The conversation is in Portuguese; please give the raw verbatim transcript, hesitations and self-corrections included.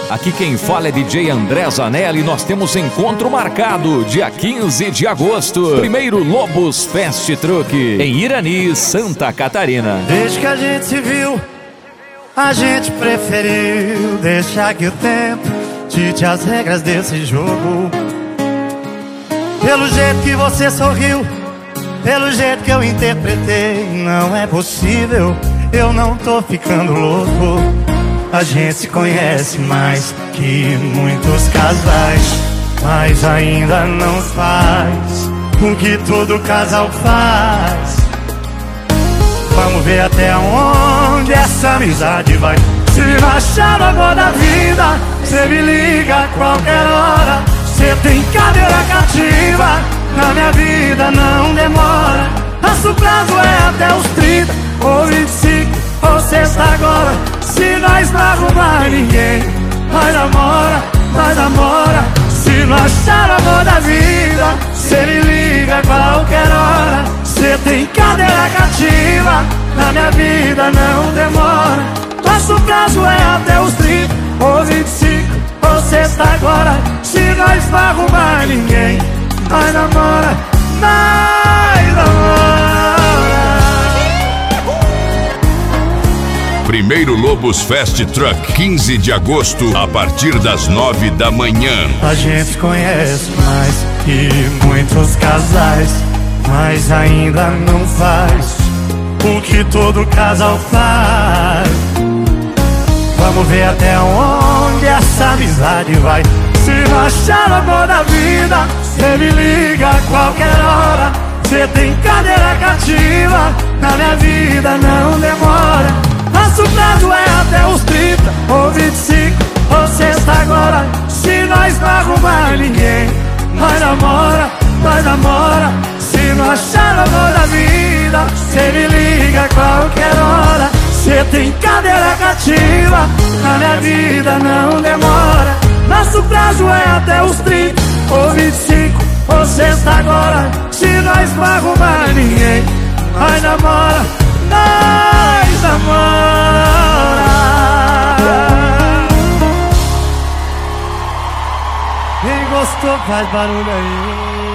Aqui quem fala é D J André Zanelli. Nós temos encontro marcado dia quinze de agosto. Primeiro Lobos Fast Truck em Irani, Santa Catarina. Desde que a gente se viu, a gente preferiu deixar que o tempo dite as regras desse jogo. Pelo jeito que você sorriu, pelo jeito que eu interpretei, não é possível, eu não tô ficando louco. A gente se conhece mais que muitos casais, mas ainda não faz o que todo casal faz. Vamos ver até onde essa amizade vai. Se não achar agora da vida, cê me liga a qualquer hora. Cê tem cadeira cativa, na minha vida não demora. Nosso prazo é até os trinta, ou vinte e cinco, ou sexta agora. Se nós não arrumar ninguém, nós namora, nós namora. Se não achar amor da vida, cê me liga a qualquer hora. Cê tem cadeira cativa, na minha vida não demora. Nosso prazo é até os trinta, ou vinte e cinco, ou sexta agora. Se nós não arrumar ninguém, nós namora, nós namora. Primeiro Lobos Fast Truck, quinze de agosto, a partir das nove da manhã. A gente conhece mais que muitos casais, mas ainda não faz o que todo casal faz. Vamos ver até onde essa amizade vai. Se não achar o amor da vida, cê me liga a qualquer hora. Cê tem cadeira cativa, na minha vida não demora. Nosso prazo é até os trinta, ou vinte e cinco, ou sexta agora. Se nós não arrumar ninguém, nós namora, nós namora. Se não achar o amor da vida, cê me liga a qualquer hora. Cê tem cadeira cativa, na minha vida não demora. Nosso prazo é até os trinta, ou vinte e cinco, ou sexta agora. Se nós não arrumar ninguém, nós namora, nós namora. Quem gostou faz barulho aí.